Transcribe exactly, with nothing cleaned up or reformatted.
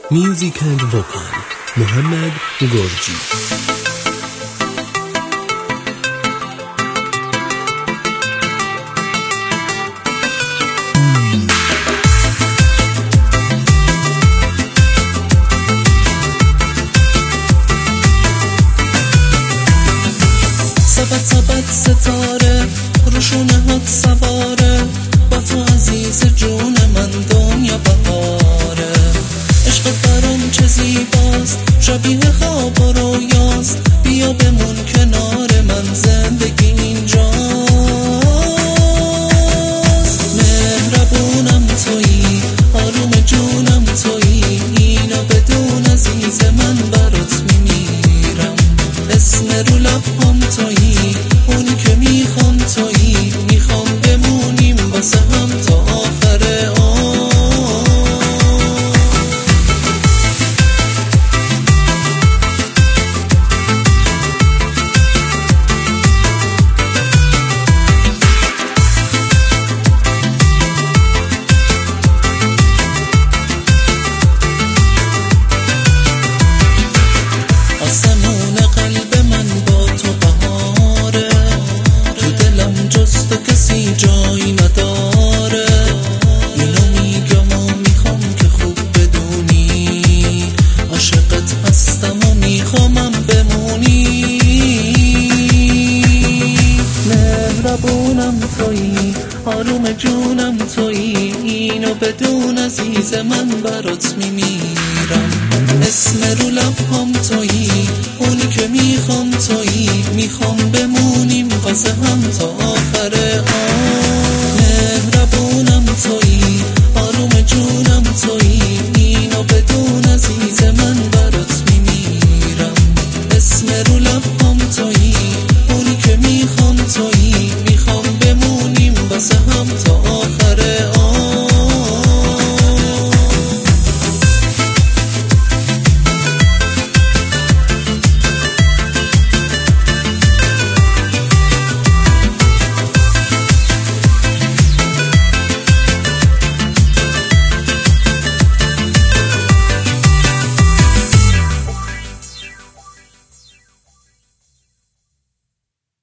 Music and Vocal محمد گرجی. سبت سبت ستاره روشونه هات سواره، با تو عزیز جون من دنیا بهاره. عشق برام چه زیباست، شبیه خواب و رویاست، بیا بمون کنار من، زندگی اینجاست. مهربونم تویی، آروم جونم تویی، اینو بدون عزیز من برات میمیرم. اسم رو لبام تویی، اونی که میخوام تویی، میخوام بمونیم واسه هم تا آخر عمر. آسمون قلب من با تو بهاره، تو دلم جز تو کسی جایی نداره. اینو میگم و میخوام که خوب بدونی، عاشقت هستم و میخوامم بمونی. مهربونم تویی، آروم جونم تویی، اینو بدون عزیز من برات میمیرم. اسم رو لبام تویی، اونی که میخوام تویی، میخوام بمونیم واسه هم تا